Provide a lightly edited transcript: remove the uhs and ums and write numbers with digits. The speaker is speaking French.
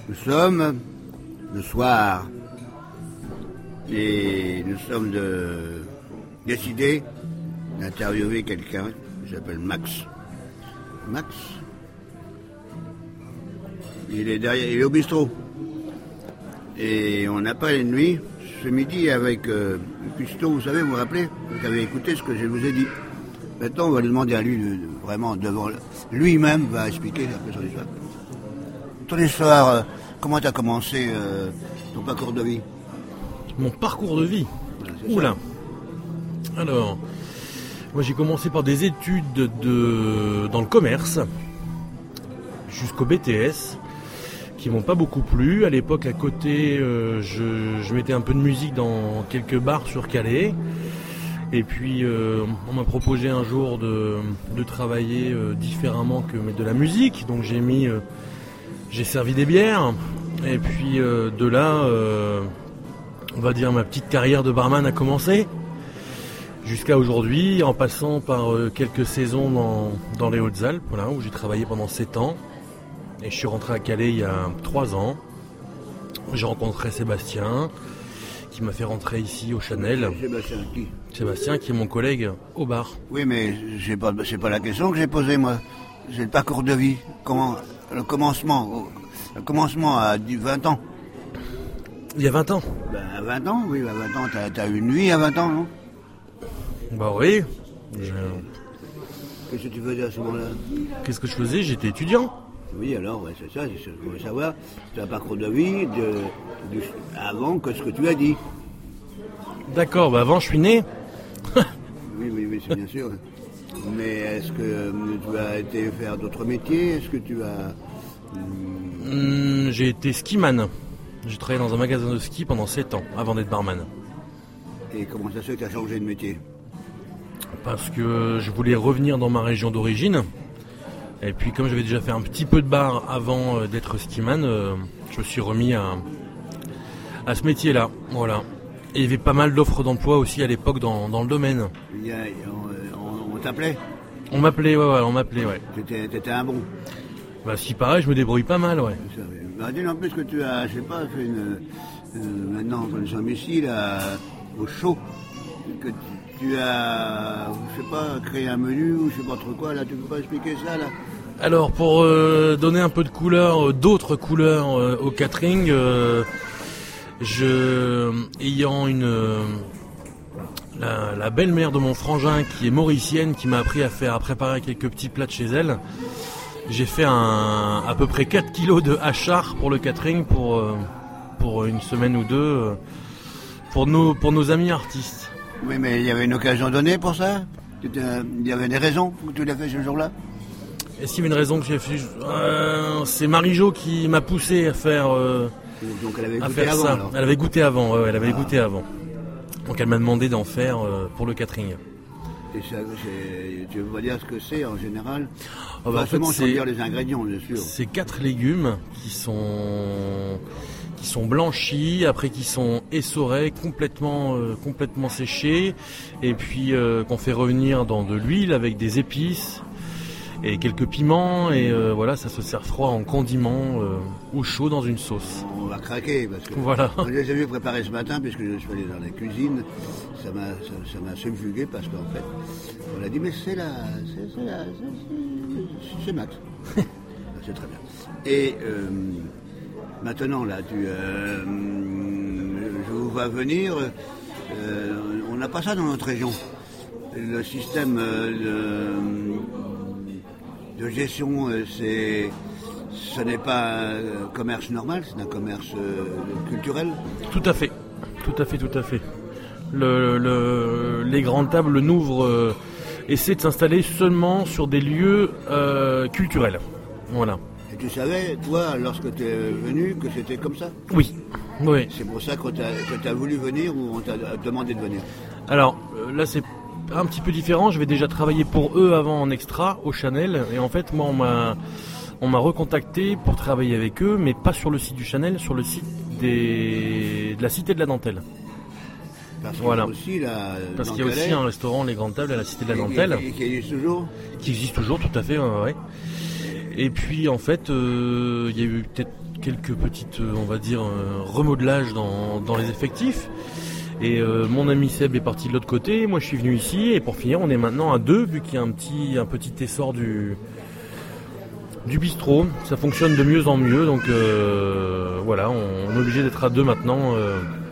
Nous sommes le soir et nous sommes décidés d'interviewer quelqu'un qui s'appelle Max. Max, il est au bistrot. Et on n'a pas les nuits. Ce midi avec Custo, vous savez, vous vous rappelez, vous avez écouté ce que je vous ai dit. Maintenant, on va lui demander à lui, vraiment, devant lui-même, va expliquer un peu son histoire. Ton histoire, comment tu as commencé ton parcours de vie? Mon parcours de vie? Voilà, Oula. Alors, moi j'ai commencé par des études dans le commerce, jusqu'au BTS, qui m'ont pas beaucoup plu. À l'époque, à côté, je mettais un peu de musique dans quelques bars sur Calais. Et puis, on m'a proposé un jour de travailler différemment que de la musique. Donc j'ai servi des bières. Et puis de là, on va dire ma petite carrière de barman a commencé. Jusqu'à aujourd'hui, en passant par quelques saisons dans les Hautes-Alpes, voilà, où j'ai travaillé pendant 7 ans. Et je suis rentré à Calais il y a 3 ans. J'ai rencontré Sébastien, qui m'a fait rentrer ici au Chanel. Sébastien qui? Sébastien, qui est mon collègue au bar. Oui, mais c'est pas la question que j'ai posée, moi. C'est le parcours de vie. Le commencement à 20 ans. Il y a 20 ans? Ben, à 20 ans, oui, à 20 ans, t'as eu une vie à 20 ans, non? Bah oui. Qu'est-ce que tu faisais à ce moment-là? Qu'est-ce que je faisais? J'étais étudiant. Oui, alors, ouais, c'est ça, je voulais savoir. C'est un parcours de vie avant que ce que tu as dit. D'accord, bah avant je suis né. Oui, c'est bien sûr. Mais est-ce que tu as été faire d'autres métiers? Est-ce que tu as... J'ai été skiman. J'ai travaillé dans un magasin de ski pendant 7 ans, avant d'être barman. Et comment ça se fait que tu as changé de métier? Parce que je voulais revenir dans ma région d'origine. Et puis comme j'avais déjà fait un petit peu de bar avant d'être skiman, je me suis remis à ce métier-là. Voilà. Et il y avait pas mal d'offres d'emploi aussi à l'époque dans le domaine. On t'appelait? On m'appelait, on m'appelait, ouais. T'étais un bon. Bah si pareil, je me débrouille pas mal, ouais. Bah, dis-nous en plus que tu as, je sais pas, fait maintenant, quand nous sommes ici, là, au show, que tu as, je sais pas, créé un menu ou je sais pas trop quoi, là, tu peux pas expliquer ça, là? Alors, pour donner un peu de couleur, d'autres couleurs au catering, ayant la belle-mère de mon frangin qui est mauricienne, qui m'a appris à préparer quelques petits plats de chez elle, j'ai fait à peu près 4 kilos de hachard pour le catering pour une semaine ou deux pour nos amis artistes. Oui, mais il y avait une occasion donnée pour ça? Il y avait des raisons pour que tu l'as fait ce jour-là? Est-ce qu'il y avait une raison que j'ai fait? C'est Marie-Jo qui m'a poussé à faire, donc elle avait à goûté faire avant, ça. alors. Elle avait goûté avant, ouais, elle avait goûté avant. Donc elle m'a demandé d'en faire pour le catering. Et ça, tu veux dire ce que c'est en général? En fait, sans dire les ingrédients, bien sûr. C'est 4 légumes qui sont blanchis, après qui sont essorés, complètement séchés, et puis qu'on fait revenir dans de l'huile avec des épices et quelques piments, et voilà, ça se sert froid en condiment ou chaud dans une sauce. On va craquer parce que voilà. Quand je les ai vus préparer ce matin, puisque je suis allé dans la cuisine, ça m'a subjugué parce qu'en fait, on a dit mais c'est Max. C'est très bien. Et maintenant là, je vous vois venir. On n'a pas ça dans notre région. Le système de gestion, ce n'est pas un commerce normal, c'est un commerce culturel. Tout à fait. Les grandes tables n'ouvrent, essaient de s'installer seulement sur des lieux culturels. Voilà. Et tu savais, toi, lorsque tu es venu, que c'était comme ça? Oui. C'est pour ça que tu as voulu venir ou on t'a demandé de venir? Alors, là, c'est un petit peu différent. J'avais déjà travaillé pour eux avant en extra, au Chanel. Et en fait, moi, on m'a recontacté pour travailler avec eux, mais pas sur le site du Chanel, sur le site de la Cité de la Dentelle. Parce voilà. Qu'il y a aussi un restaurant Les Grandes Tables à la Cité de la Dentelle. Qui existe toujours? Qui existe toujours, tout à fait, ouais. Et puis en fait, il y a eu peut-être quelques petites, on va dire, remodelages dans les effectifs. Et mon ami Seb est parti de l'autre côté, moi je suis venu ici, et pour finir on est maintenant à 2, vu qu'il y a un petit essor du bistrot. Ça fonctionne de mieux en mieux, donc voilà, on est obligé d'être à 2 maintenant